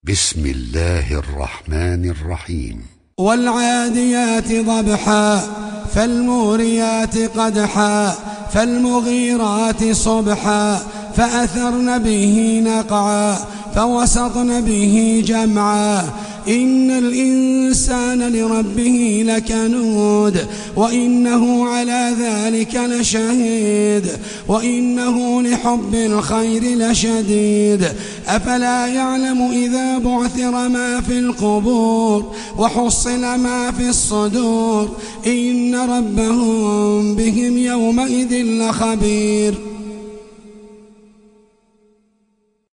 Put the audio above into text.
بسم الله الرحمن الرحيم. والعاديات ضبحا فالموريات قدحا فالمغيرات صبحا فأثرن به نقعا فوسطن به جمعا إن الإنسان لربه لكنود وإنه على ذلك لشهيد وإنه لحب الخير لشديد أفلا يعلم إذا بعثر ما في القبور وحصل ما في الصدور إن ربهم بهم يومئذ لخبير.